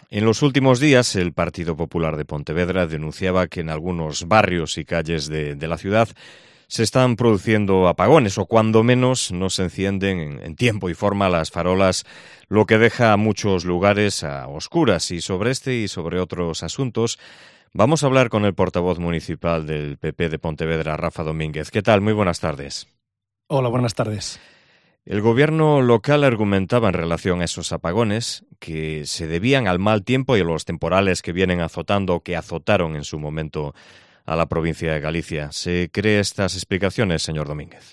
En los últimos días, el Partido Popular de Pontevedra denunciaba que en algunos barrios y calles de la ciudad se están produciendo apagones o cuando menos no se encienden en tiempo y forma las farolas, lo que deja a muchos lugares a oscuras. Y sobre este y sobre otros asuntos vamos a hablar con el portavoz municipal del PP de Pontevedra, Rafa Domínguez. ¿Qué tal? Muy buenas tardes. Hola, buenas tardes. El gobierno local argumentaba en relación a esos apagones que se debían al mal tiempo y a los temporales que vienen azotando o que azotaron en su momento a la provincia de Galicia. ¿Se cree estas explicaciones, señor Domínguez?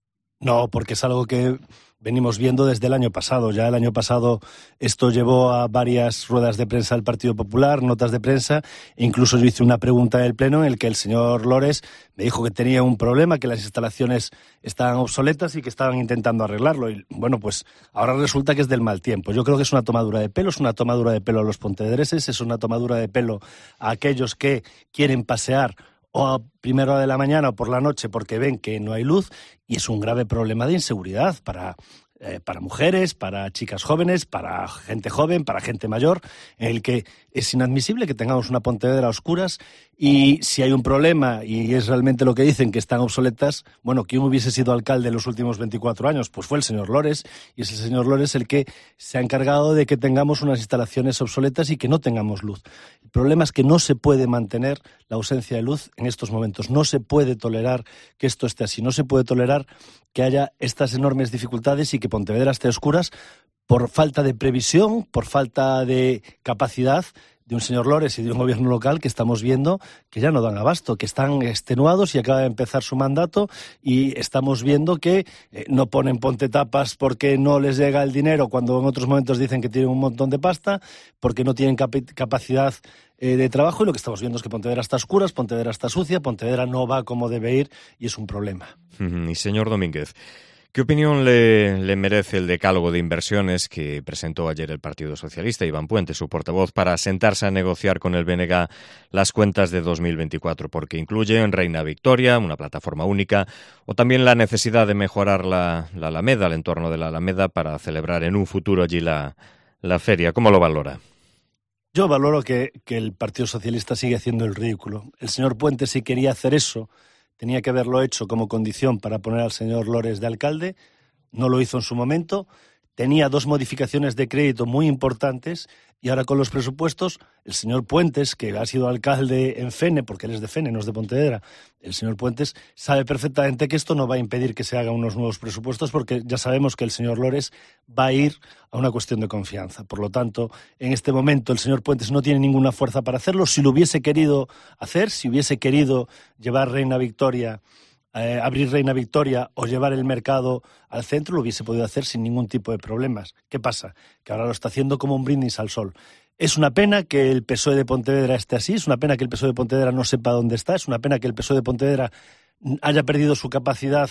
No, porque es algo que venimos viendo desde el año pasado. Ya el año pasado esto llevó a varias ruedas de prensa del Partido Popular, notas de prensa, e incluso yo hice una pregunta en el Pleno en el que el señor Lores me dijo que tenía un problema, que las instalaciones estaban obsoletas y que estaban intentando arreglarlo. Y bueno, pues ahora resulta que es del mal tiempo. Yo creo que es una tomadura de pelo, es una tomadura de pelo a los pontevedreses, es una tomadura de pelo a aquellos que quieren pasear o a primera hora de la mañana o por la noche porque ven que no hay luz, y es un grave problema de inseguridad para mujeres, para chicas jóvenes, para gente joven, para gente mayor, en el que es inadmisible que tengamos una Pontevedra a oscuras. Y si hay un problema, y es realmente lo que dicen, que están obsoletas, bueno, ¿quién hubiese sido alcalde en los últimos 24 años? Pues fue el señor Lores, y es el señor Lores el que se ha encargado de que tengamos unas instalaciones obsoletas y que no tengamos luz. El problema es que no se puede mantener la ausencia de luz en estos momentos. No se puede tolerar que esto esté así. No se puede tolerar que haya estas enormes dificultades y que Pontevedra esté a oscuras por falta de previsión, por falta de capacidad de un señor Lores y de un gobierno local que estamos viendo que ya no dan abasto, que están extenuados y acaba de empezar su mandato, y estamos viendo que no ponen Pontetapas porque no les llega el dinero, cuando en otros momentos dicen que tienen un montón de pasta, porque no tienen capacidad de trabajo, y lo que estamos viendo es que Pontevedra está a oscuras, Pontevedra está sucia, Pontevedra no va como debe ir, y es un problema. Y señor Domínguez, ¿qué opinión le merece el decálogo de inversiones que presentó ayer el Partido Socialista, Iván Puente, su portavoz, para sentarse a negociar con el BNG las cuentas de 2024? Porque incluye en Reina Victoria, una plataforma única, o también la necesidad de mejorar la Alameda, el entorno de la Alameda, para celebrar en un futuro allí la feria. ¿Cómo lo valora? Yo valoro que el Partido Socialista sigue haciendo el ridículo. El señor Puente, si quería hacer eso, tenía que haberlo hecho como condición para poner al señor Lores de alcalde. No lo hizo en su momento. Tenía 2 modificaciones de crédito muy importantes, y ahora con los presupuestos, el señor Puentes, que ha sido alcalde en Fene, porque él es de Fene, no es de Pontevedra, el señor Puentes sabe perfectamente que esto no va a impedir que se hagan unos nuevos presupuestos, porque ya sabemos que el señor Lores va a ir a una cuestión de confianza. Por lo tanto, en este momento el señor Puentes no tiene ninguna fuerza para hacerlo. Si lo hubiese querido hacer, si hubiese querido llevar Reina Victoria, abrir Reina Victoria o llevar el mercado al centro, lo hubiese podido hacer sin ningún tipo de problemas. ¿Qué pasa? Que ahora lo está haciendo como un brindis al sol. Es una pena que el PSOE de Pontevedra esté así, es una pena que el PSOE de Pontevedra no sepa dónde está, es una pena que el PSOE de Pontevedra haya perdido su capacidad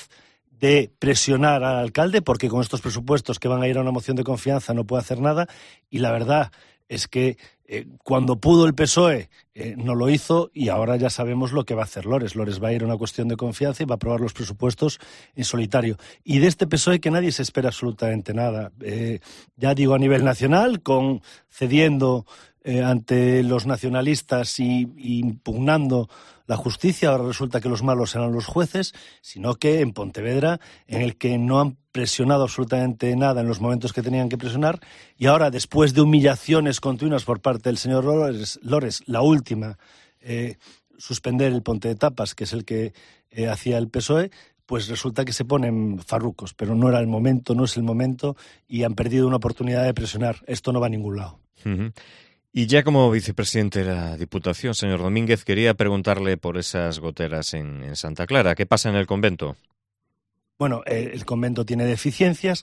de presionar al alcalde, porque con estos presupuestos que van a ir a una moción de confianza no puede hacer nada, y la verdad es que cuando pudo el PSOE no lo hizo, y ahora ya sabemos lo que va a hacer Lores. Lores va a ir a una cuestión de confianza y va a aprobar los presupuestos en solitario. Y de este PSOE que nadie se espera absolutamente nada. Ya digo, a nivel nacional, cediendo ante los nacionalistas y impugnando la justicia, ahora resulta que los malos eran los jueces, sino que en Pontevedra, en el que no han presionado absolutamente nada en los momentos que tenían que presionar, y ahora, después de humillaciones continuas por parte del señor Lores, la última, suspender el Pontetapas, que es el que hacía el PSOE, pues resulta que se ponen farrucos, pero no era el momento, no es el momento, y han perdido una oportunidad de presionar. Esto no va a ningún lado. Uh-huh. Y ya como vicepresidente de la Diputación, señor Domínguez, quería preguntarle por esas goteras en Santa Clara. ¿Qué pasa en el convento? Bueno, el convento tiene deficiencias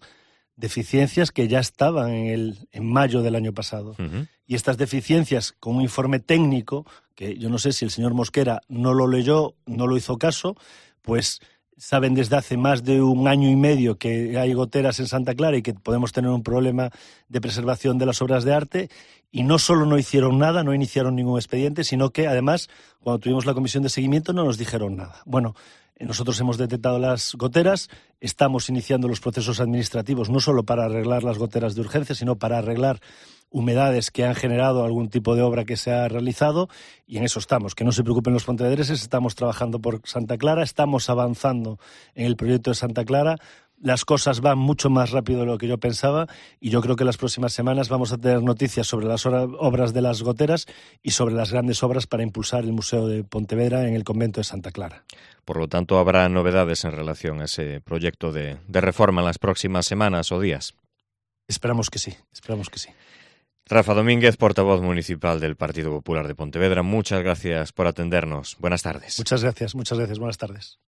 que ya estaban en mayo del año pasado. Uh-huh. Y estas deficiencias, con un informe técnico, que yo no sé si el señor Mosquera no lo leyó, no lo hizo caso, pues saben desde hace más de 1 año y medio que hay goteras en Santa Clara y que podemos tener un problema de preservación de las obras de arte, y no solo no hicieron nada, no iniciaron ningún expediente, sino que además, cuando tuvimos la comisión de seguimiento, no nos dijeron nada. Bueno, Nosotros hemos detectado las goteras, estamos iniciando los procesos administrativos no solo para arreglar las goteras de urgencia, sino para arreglar humedades que han generado algún tipo de obra que se ha realizado, y en eso estamos. Que no se preocupen los pontevedreses, estamos trabajando por Santa Clara, estamos avanzando en el proyecto de Santa Clara. Las cosas van mucho más rápido de lo que yo pensaba y yo creo que las próximas semanas vamos a tener noticias sobre las obras de las goteras y sobre las grandes obras para impulsar el Museo de Pontevedra en el convento de Santa Clara. Por lo tanto, habrá novedades en relación a ese proyecto de reforma en las próximas semanas o días. Esperamos que sí, esperamos que sí. Rafa Domínguez, portavoz municipal del Partido Popular de Pontevedra, muchas gracias por atendernos. Buenas tardes. Muchas gracias, buenas tardes.